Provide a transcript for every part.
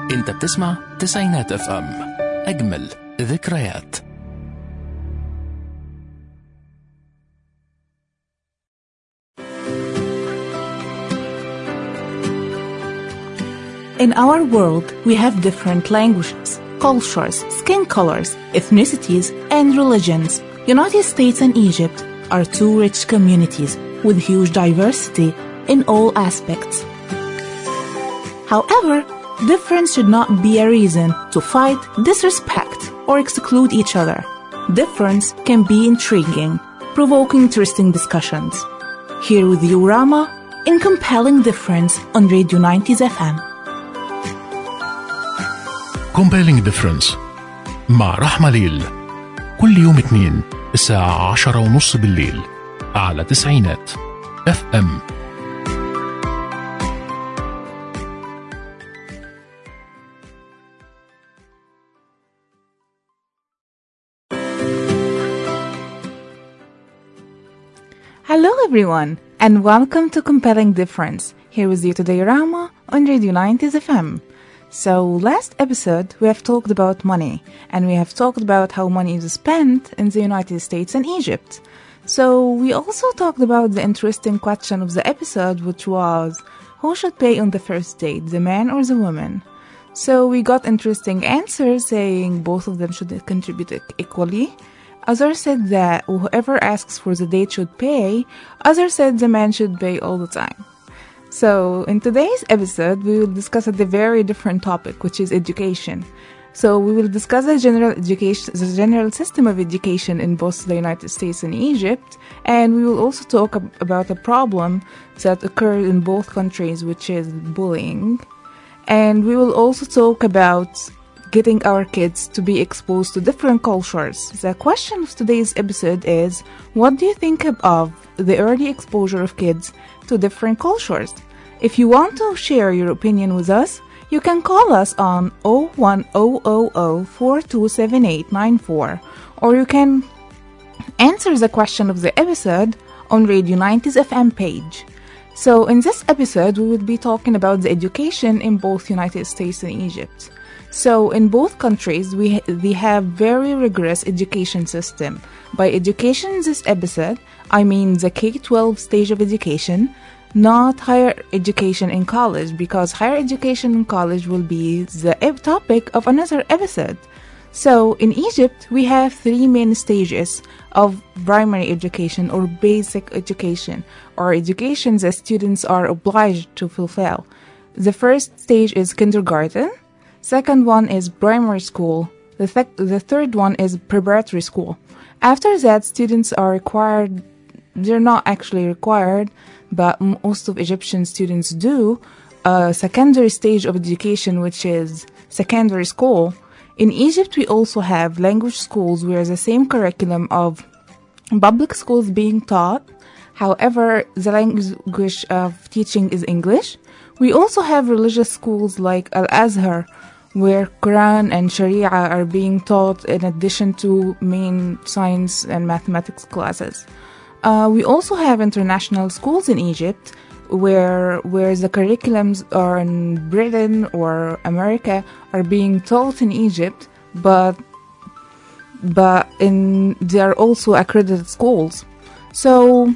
انت بتسمع تسعينات اف ام، اجمل ذكريات. In our world, we have different languages, cultures, skin colors, ethnicities, and religions. United States and Egypt are two rich communities with huge diversity in all aspects. However, difference should not be a reason to fight, disrespect, or exclude each other. Difference can be intriguing, provoking interesting discussions. Here with you, Rama, in Compelling Difference on Radio 90s FM. Compelling Difference مع رحمة ليل، كل يوم اثنين الساعة 10:30 بالليل على تسعينات اف ام. Hello everyone, and welcome to Compelling Difference. Here with you today, Rama, on Radio 90s FM. So, last episode, we have talked about money, and we have talked about how money is spent in the United States and Egypt. So, we also talked about the interesting question of the episode, which was, who should pay on the first date, the man or the woman? So, we got interesting answers saying both of them should contribute equally. Others said that whoever asks for the date should pay. Others said the man should pay all the time. So, in today's episode, we will discuss a very different topic, which is education. So, we will discuss the general system of education in both the United States and Egypt, and we will also talk about a problem that occurs in both countries, which is bullying. And we will also talk about getting our kids to be exposed to different cultures. The question of today's episode is, what do you think of the early exposure of kids to different cultures? If you want to share your opinion with us, you can call us on 01000427894, or you can answer the question of the episode on Radio 90s FM page. So in this episode, we will be talking about the education in both United States and Egypt. So in both countries, we have very rigorous education system. By education in this episode, I mean the K-12 stage of education, not higher education in college, because higher education in college will be the topic of another episode. So in Egypt, we have three main stages of primary education or basic education, or education that students are obliged to fulfill. The first stage is kindergarten. Second one is primary school. The third one is preparatory school. After that, students are required, they're not actually required, but most of Egyptian students do, a secondary stage of education, which is secondary school. In Egypt, we also have language schools where the same curriculum of public schools being taught. However, the language of teaching is English. We also have religious schools like Al-Azhar, where Quran and Sharia are being taught in addition to main science and mathematics classes. We also have international schools in Egypt, where the curriculums are in Britain or America are being taught in Egypt, but they are also accredited schools. So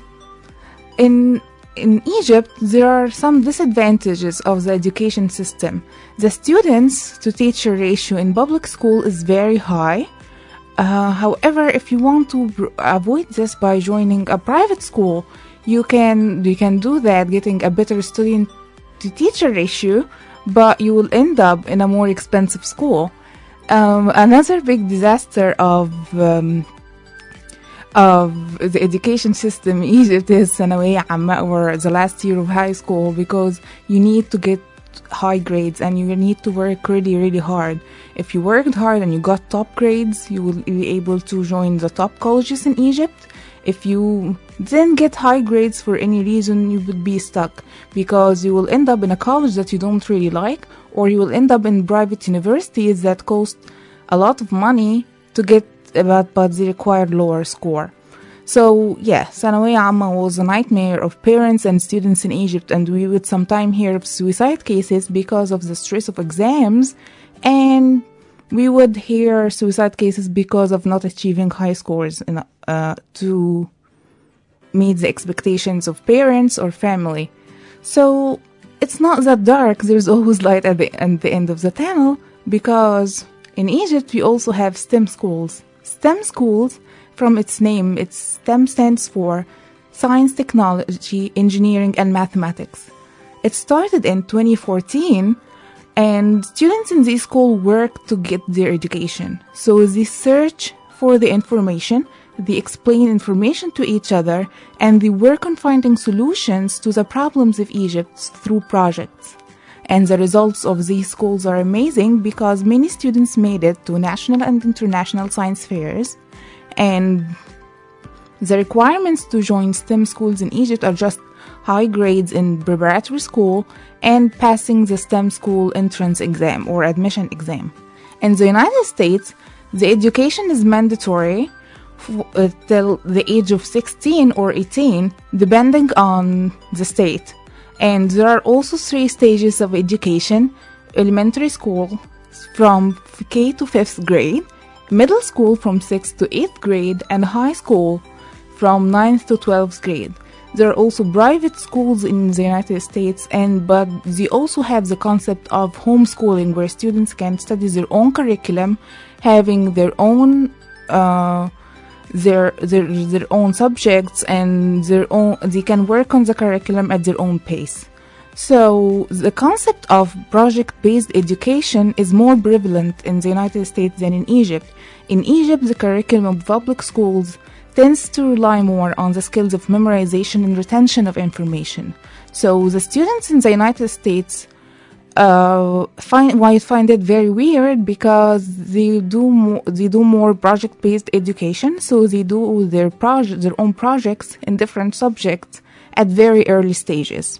in Egypt, there are some disadvantages of the education system. The students-to-teacher ratio in public school is very high. However, if you want to avoid this by joining a private school, you can do that, getting a better student-to-teacher ratio, but you will end up in a more expensive school. Another big disaster of the education system in Egypt is ثانوية عامة, or the last year of high school, because you need to get high grades and you need to work really, really hard. If you worked hard and you got top grades, you will be able to join the top colleges in Egypt. If you didn't get high grades for any reason, you would be stuck, because you will end up in a college that you don't really like, or you will end up in private universities that cost a lot of money to get but they require lower score. So, yeah, Sanawiyya Amma was a nightmare of parents and students in Egypt, and we would sometimes hear of suicide cases because of the stress of exams, and we would hear suicide cases because of not achieving high scores to meet the expectations of parents or family. So, it's not that dark. There's always light at the end of the tunnel, because in Egypt we also have STEM schools. STEM schools, from its name, its STEM stands for Science, Technology, Engineering, and Mathematics. It started in 2014, and students in this school work to get their education. So they search for the information, they explain information to each other, and they work on finding solutions to the problems of Egypt through projects. And the results of these schools are amazing because many students made it to national and international science fairs. And the requirements to join STEM schools in Egypt are just high grades in preparatory school and passing the STEM school entrance exam or admission exam. In the United States, the education is mandatory till the age of 16 or 18, depending on the state. And there are also 3 stages of education: elementary school from K to 5th grade, middle school from 6th to 8th grade, and high school from 9th to 12th grade. There are also private schools in the United States, but they also have the concept of homeschooling, where students can study their own curriculum, having their own their own subjects, and they can work on the curriculum at their own pace. So the concept of project-based education is more prevalent in the United States than in Egypt. In Egypt, the curriculum of public schools tends to rely more on the skills of memorization and retention of information. So the students in the United States find it very weird because they do more project-based education. So they do their own projects in different subjects at very early stages.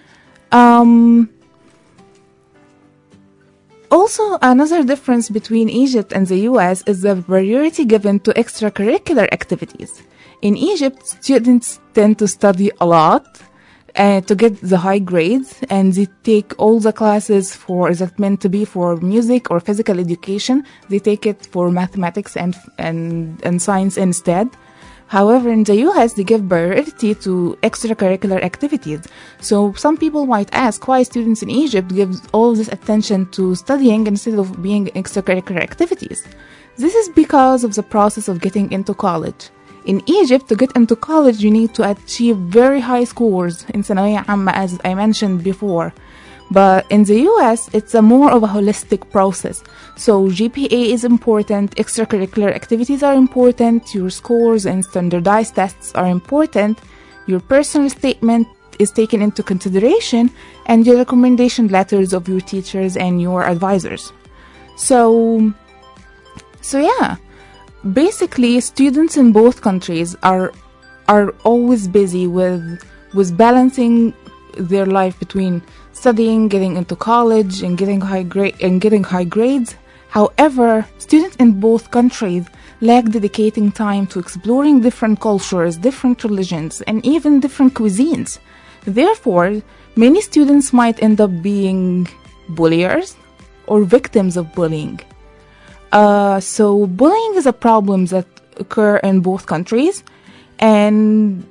Also, another difference between Egypt and the US is the priority given to extracurricular activities. In Egypt, students tend to study a lot to get the high grades, and they take all the classes that meant to be for music or physical education. They take it for mathematics and science instead. However, in the US, they give priority to extracurricular activities. So some people might ask why students in Egypt give all this attention to studying instead of being extracurricular activities. This is because of the process of getting into college. In Egypt, to get into college, you need to achieve very high scores in Sanawiyya Amma, as I mentioned before. But in the US, it's more of a holistic process. So GPA is important, extracurricular activities are important, your scores and standardized tests are important, your personal statement is taken into consideration, and your recommendation letters of your teachers and your advisors. So yeah, basically students in both countries are always busy with balancing their life between studying, getting into college, and getting high grades. However, students in both countries lack dedicating time to exploring different cultures, different religions, and even different cuisines. Therefore, many students might end up being bulliers or victims of bullying. So bullying is a problem that occur in both countries, and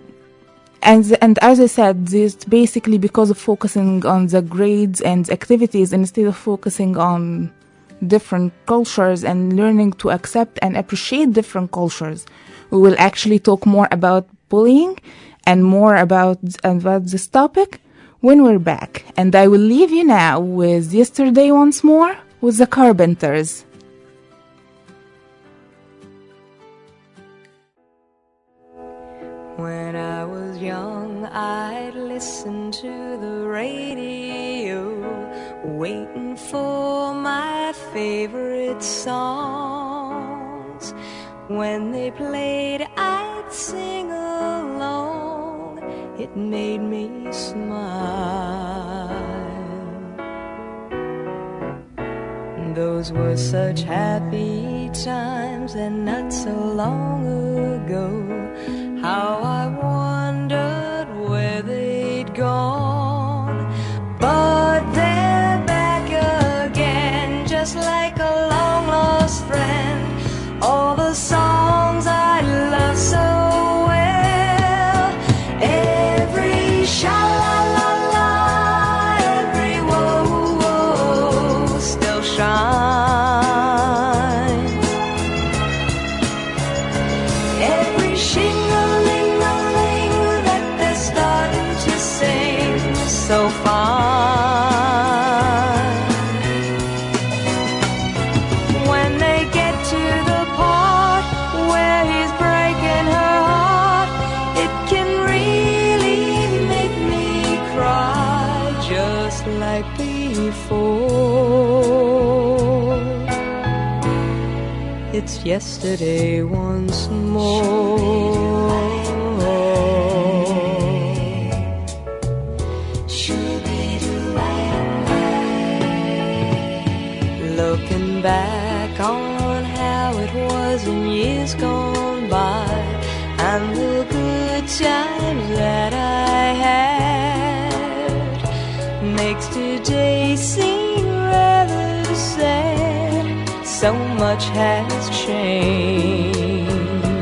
as I said, this is basically because of focusing on the grades and activities instead of focusing on different cultures and learning to accept and appreciate different cultures. We will actually talk more about bullying and more about this topic when we're back. And I will leave you now with Yesterday Once More with the Carpenters. When I was young, I'd listen to the radio, waiting for my favorite songs. When they played, I'd sing along. It made me smile. Those were such happy times, and not so long ago. how I wondered where they'd gone. But they're back again, just like a long-lost friend. All the songs I love so well, every sha-la-la-la, every whoa-whoa still shines. Every shing-a-ling-a-ling that they're starting to sing so fine. When they get to the part where he's breaking her heart, it can really make me cry, just like before. It's yesterday once more. Looking back on how it was in years gone by, and the good times that I had, makes today seem rather sad. So much has changed.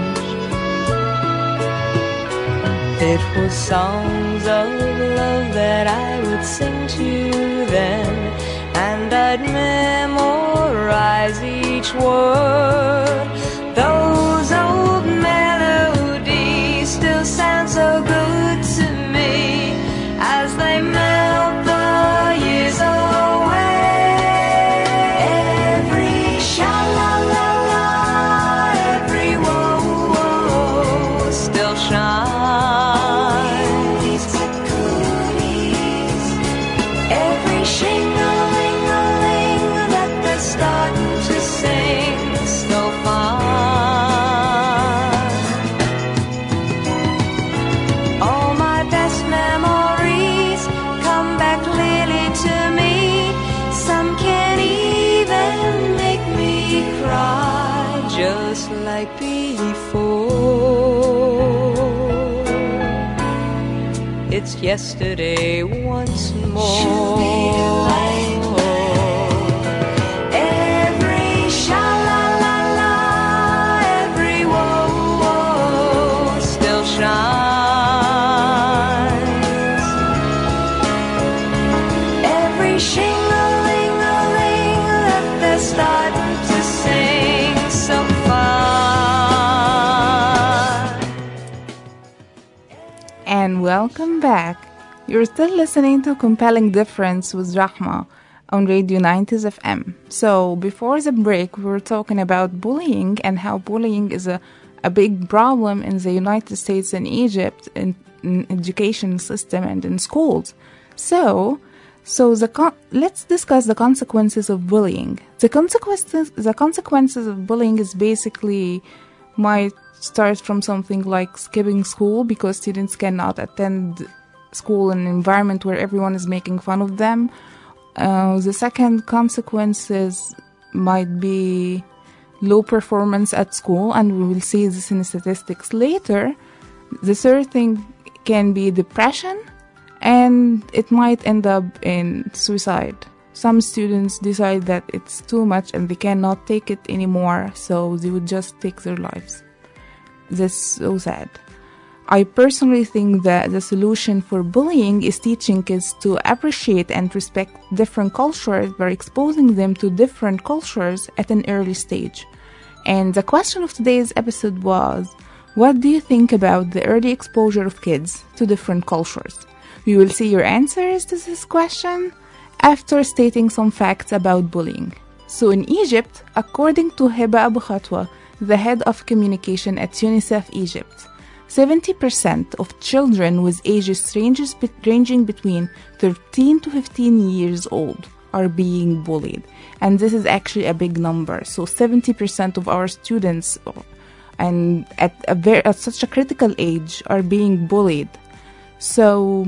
It was songs of love that I would sing to them, and I'd memorize each word. Those old melodies still sound so good to me as they melt the years away. Every sha-la-la-la, every whoa-whoa still shines. Every shing-a-ling-a-ling that they're starting to sing so fine. All my best memories come back clearly to me. Some can even make me cry, just like before. It's yesterday once more. Every sha-la-la-la, every whoa-whoa still shines. Every shing-a-ling-a-ling that they're starting to sing so fine. And welcome back. You're still listening to Compelling Difference with Rahma on Radio 90s FM. So before the break, we were talking about bullying and how bullying is a big problem in the United States and Egypt in education system and in schools. So let's discuss the consequences of bullying. The consequences of bullying is basically might start from something like skipping school because students cannot attend school in an environment where everyone is making fun of them. The second consequences might be low performance at school, and we will see this in statistics later. The third thing can be depression, and it might end up in suicide. Some students decide that it's too much and they cannot take it anymore, so they would just take their lives. That's so sad. I personally think that the solution for bullying is teaching kids to appreciate and respect different cultures by exposing them to different cultures at an early stage. And the question of today's episode was, what do you think about the early exposure of kids to different cultures? We will see your answers to this question after stating some facts about bullying. So in Egypt, according to Hiba Abu Khatwa, the head of communication at UNICEF Egypt, 70% of children with ages ranging between 13 to 15 years old are being bullied. And this is actually a big number. So 70% of our students and at such a critical age are being bullied. So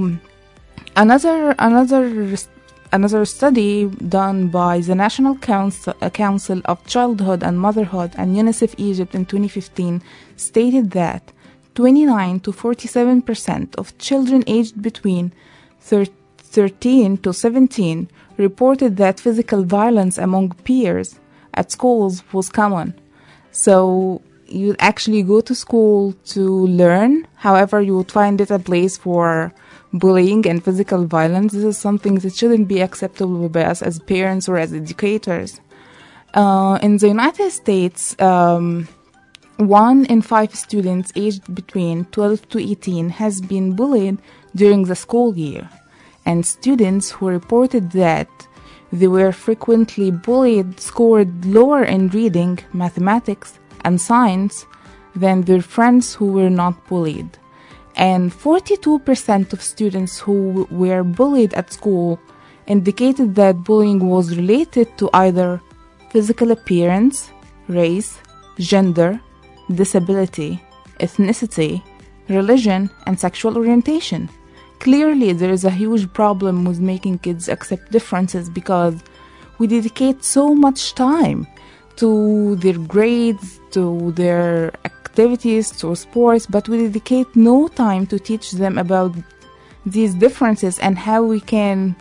another study done by the National Council of Childhood and Motherhood and UNICEF Egypt in 2015 stated that 29 to 47% of children aged between 13 to 17 reported that physical violence among peers at schools was common. So you actually go to school to learn. However, you would find it a place for bullying and physical violence. This is something that shouldn't be acceptable by us as parents or as educators. In the United States, 1 in 5 students aged between 12 to 18 has been bullied during the school year. And students who reported that they were frequently bullied scored lower in reading, mathematics, and science than their friends who were not bullied. And 42% of students who were bullied at school indicated that bullying was related to either physical appearance, race, gender, disability, ethnicity, religion, and sexual orientation. Clearly, there is a huge problem with making kids accept differences because we dedicate so much time to their grades, to their activities, to sports, but we dedicate no time to teach them about these differences and how we can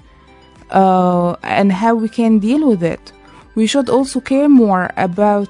deal with it. We should also care more about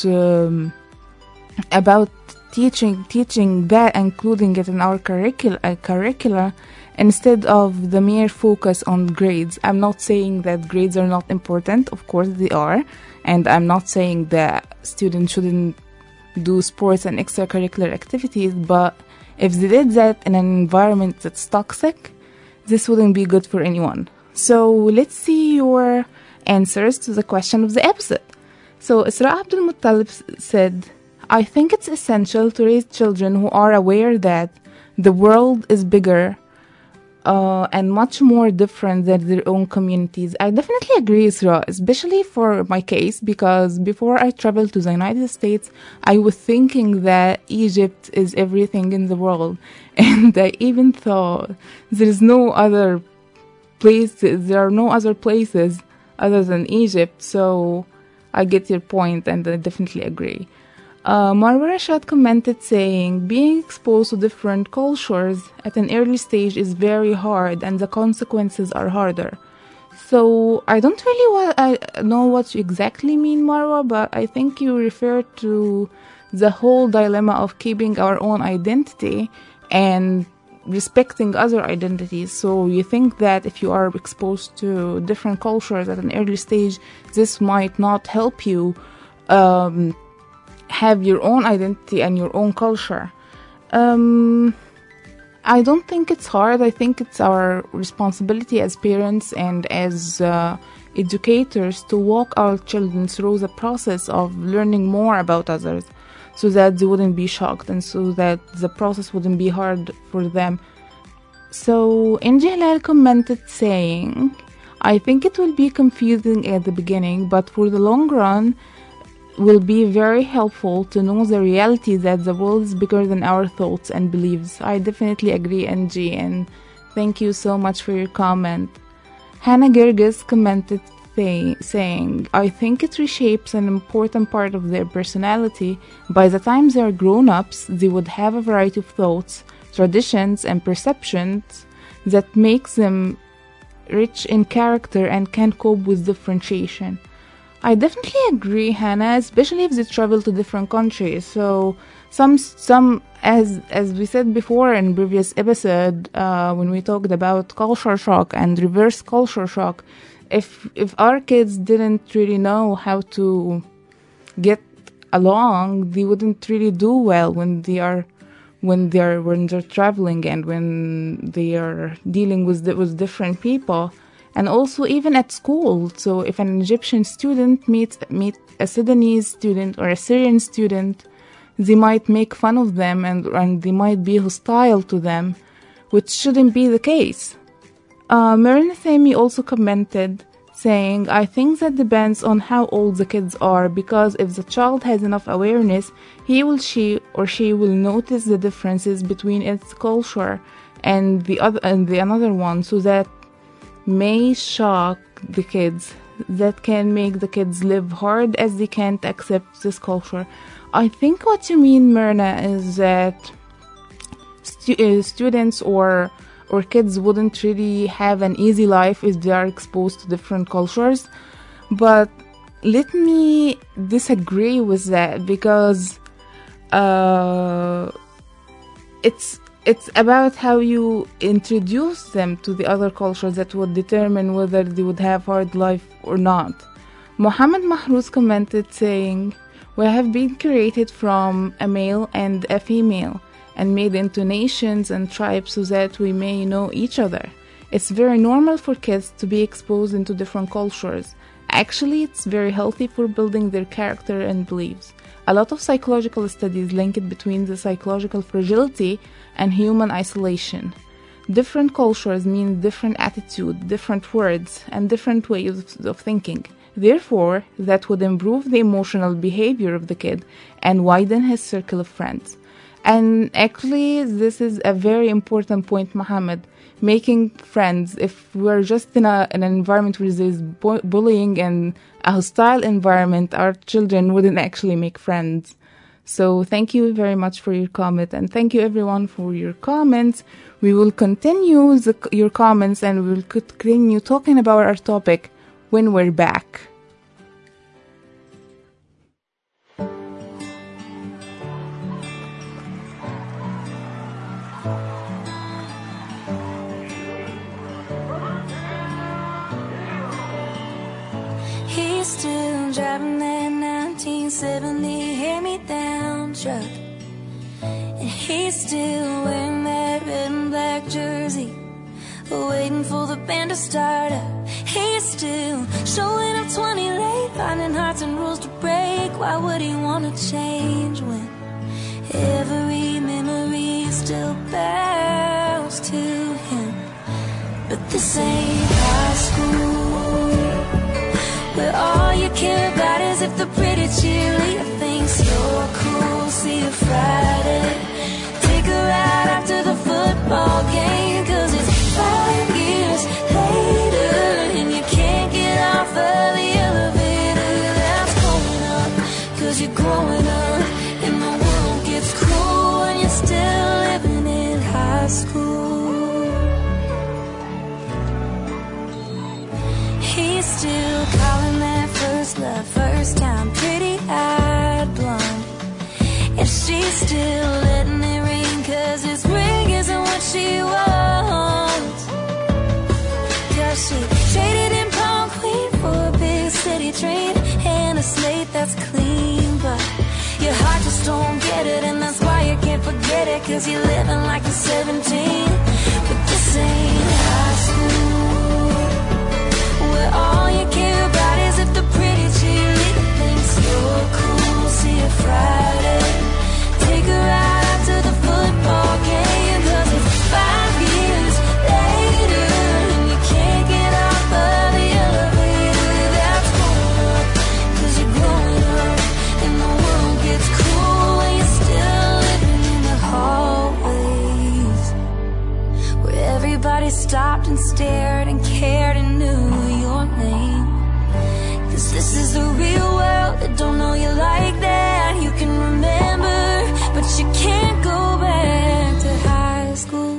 teaching that, including it in our curricula instead of the mere focus on grades. I'm not saying that grades are not important, of course they are, and I'm not saying that students shouldn't do sports and extracurricular activities, but if they did that in an environment that's toxic, this wouldn't be good for anyone. So let's see your answers to the question of the episode. So Isra Abdul Muttalib said, I think it's essential to raise children who are aware that the world is bigger and much more different than their own communities. I definitely agree, Isra, especially for my case, because before I traveled to the United States, I was thinking that Egypt is everything in the world. And I even thought there are no other places other than Egypt. So I get your point and I definitely agree. Marwa Rashad commented saying, being exposed to different cultures at an early stage is very hard and the consequences are harder. So I don't really know what you exactly mean, Marwa, but I think you refer to the whole dilemma of keeping our own identity and respecting other identities. So you think that if you are exposed to different cultures at an early stage, this might not help you have your own identity and your own culture. I don't think it's hard. I think it's our responsibility as parents and as educators to walk our children through the process of learning more about others so that they wouldn't be shocked and so that the process wouldn't be hard for them. So Inji Hilal commented saying, I think it will be confusing at the beginning, but for the long run will be very helpful to know the reality that the world is bigger than our thoughts and beliefs. I definitely agree, NG, and thank you so much for your comment. Hannah Gerges commented saying, I think it reshapes an important part of their personality. By the time they are grown-ups, they would have a variety of thoughts, traditions, and perceptions that makes them rich in character and can cope with differentiation. I definitely agree, Hannah, especially if they travel to different countries. So some as we said before in previous episode, when we talked about culture shock and reverse culture shock, if our kids didn't really know how to get along, they wouldn't really do well when they're traveling and when they are dealing with different people. And also even at school. So if an Egyptian student meets a Sudanese student or a Syrian student, they might make fun of them and they might be hostile to them, which shouldn't be the case. Marina Thami also commented saying, I think that depends on how old the kids are, because if the child has enough awareness, she or she will notice the differences between its culture and the another one, so that may shock the kids, that can make the kids live hard as they can't accept this culture. I think what you mean, Myrna, is that students or kids wouldn't really have an easy life if they are exposed to different cultures. But let me disagree with that, because it's about how you introduce them to the other cultures that would determine whether they would have hard life or not. Muhammad Mahrouz commented saying, "We have been created from a male and a female and made into nations and tribes so that we may know each other. It's very normal for kids to be exposed into different cultures. Actually, it's very healthy for building their character and beliefs. A lot of psychological studies link it between the psychological fragility and human isolation. Different cultures mean different attitude, different words, and different ways of thinking. Therefore, that would improve the emotional behavior of the kid and widen his circle of friends." And actually, this is a very important point, Mohammed. Making friends. If we're just in an environment where there's bullying and a hostile environment, our children wouldn't actually make friends. So thank you very much for your comment, and thank you everyone for your comments. We will continue your comments, and we will continue talking about our topic when we're back. He's still driving that 1970 hand-me-down truck, and he's still wearing that red and black jersey, waiting for the band to start up. He's still showing up 20 late, finding hearts and rules to break. Why would he want to change when every memory still bows to him? But this ain't high school, where all you care about is if the pretty cheerleader thinks you're cool. See you Friday, take her out after the football game, 'cause it's 5 years later and you can't get off of the elevator. That's going up, 'cause you're growing up and the world gets cruel when you're still living in high school. He's still calling that first love, first time, pretty-eyed blonde. And she's still letting it ring, 'cause his ring isn't what she wants. 'Cause she traded in prom queen for a big city dream and a slate that's clean. But your heart just don't get it, and that's why you can't forget it, 'cause you're living like you're 17. But this ain't high school, where all you care about is if the pretty cheerleader thinks you're cool. See you Friday, take her out after the football game, 'cause it's 5 years later and you can't get off of the elevator. That's going up, 'cause you're growing up and the world gets cruel when you're still living in the hallways, where everybody stopped and stared and cared and knew your name. 'Cause this is the real world, that don't know you like that. You can remember, but you can't go back to high school,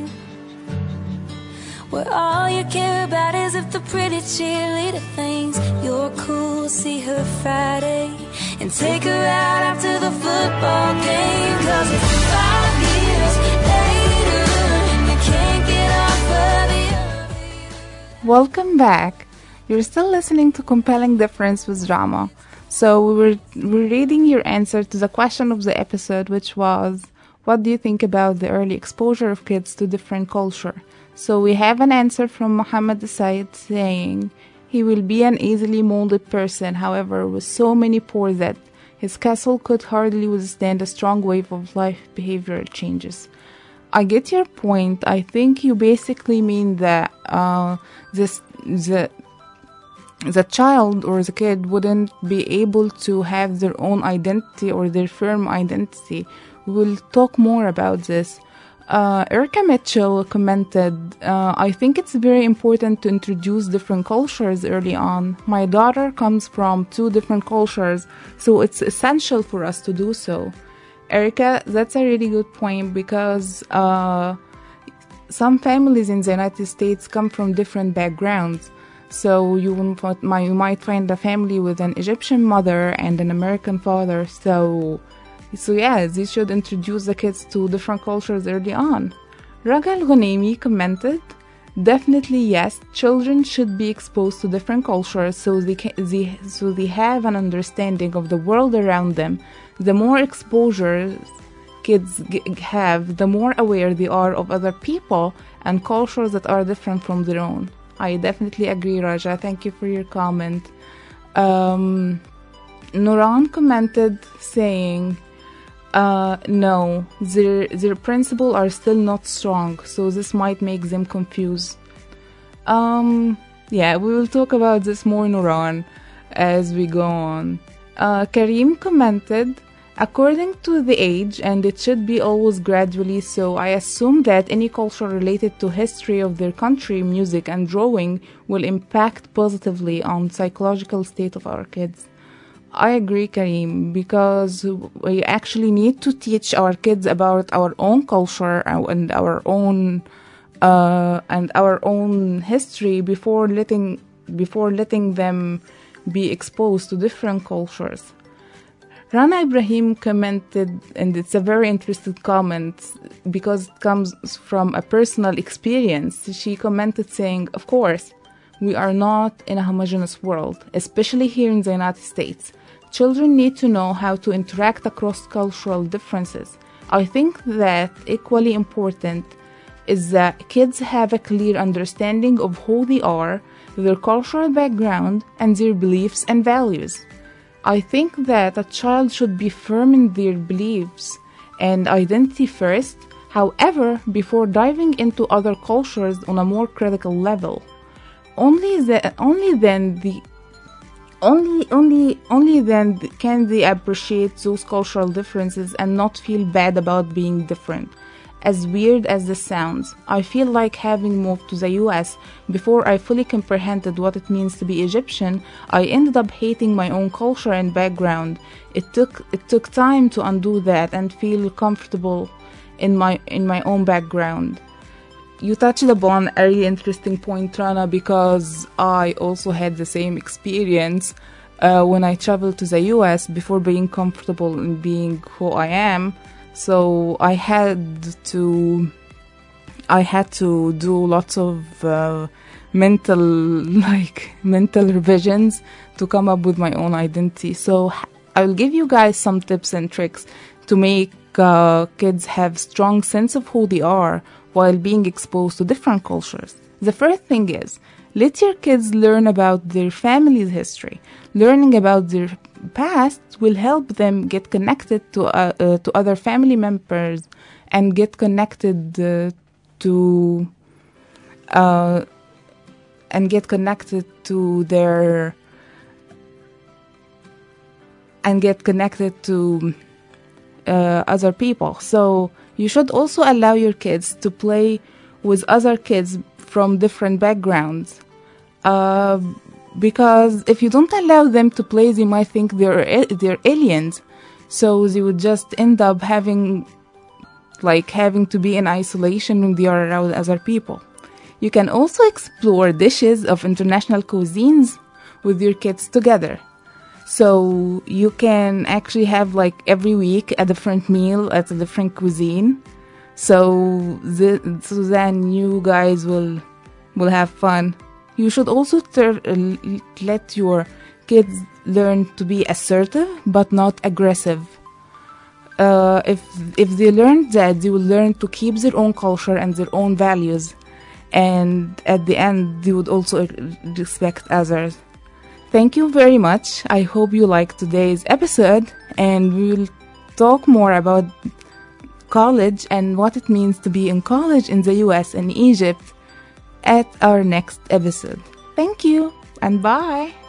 where all you care about is if the pretty cheerleader thinks you're cool. See her Friday and take her out after the football game, 'cause it's 5 years later and you can't get off of the elevator. Welcome back. You're still listening to Compelling Difference with Drama. So we're reading your answer to the question of the episode, which was, what do you think about the early exposure of kids to different culture? So we have an answer from Muhammad Said saying, he will be an easily molded person, however, with so many pores that his castle could hardly withstand a strong wave of life behavioral changes. I get your point. I think you basically mean that the child or the kid wouldn't be able to have their own identity or their firm identity. We will talk more about this. Erica Mitchell commented, I think it's very important to introduce different cultures early on. My daughter comes from 2 different cultures, so it's essential for us to do so. Erica, that's a really good point because some families in the United States come from different backgrounds. So you might find a family with an Egyptian mother and an American father. So yeah, they should introduce the kids to different cultures early on. Raga Al-Ghunaimi commented, definitely yes, children should be exposed to different cultures so they have an understanding of the world around them. The more exposure kids have, the more aware they are of other people and cultures that are different from their own. I definitely agree, Raja. Thank you for your comment. Nuran commented saying, no, their principles are still not strong, so this might make them confused. Yeah, we will talk about this more, Nuran, as we go on. Kareem commented, according to the age, and it should be always gradually, so I assume that any culture related to history of their country, music and drawing will impact positively on psychological state of our kids. I agree, Kareem, because we actually need to teach our kids about our own culture and our own history before letting them be exposed to different cultures. Rana Ibrahim commented, and it's a very interesting comment because it comes from a personal experience. She commented saying, of course, we are not in a homogeneous world, especially here in the United States. Children need to know how to interact across cultural differences. I think that equally important is that kids have a clear understanding of who they are, their cultural background, and their beliefs and values. I think that a child should be firm in their beliefs and identity first, however, before diving into other cultures on a more critical level. Only then can they appreciate those cultural differences and not feel bad about being different. As weird as this sounds, I feel like having moved to the US before I fully comprehended what it means to be Egyptian, I ended up hating my own culture and background. It took time to undo that and feel comfortable in my own background. You touched upon a really interesting point, Rana, because I also had the same experience when I traveled to the US before being comfortable in being who I am. So I had to do lots of mental revisions to come up with my own identity. So I will give you guys some tips and tricks to make kids have strong sense of who they are while being exposed to different cultures. The first thing is, let your kids learn about their family's history. Learning about their past will help them get connected to other family members and get connected to other people. So you should also allow your kids to play with other kids from different backgrounds. Because if you don't allow them to play, they might think they're aliens. So they would just end up having to be in isolation when they are around other people. You can also explore dishes of international cuisines with your kids together. So you can actually have every week a different meal at a different cuisine. So then you guys will have fun. You should also let your kids learn to be assertive but not aggressive. If they learn that, they will learn to keep their own culture and their own values, and at the end they would also respect others. Thank you very much. I hope you liked today's episode, and we will talk more about college and what it means to be in college in the US and Egypt at our next episode. Thank you, and bye!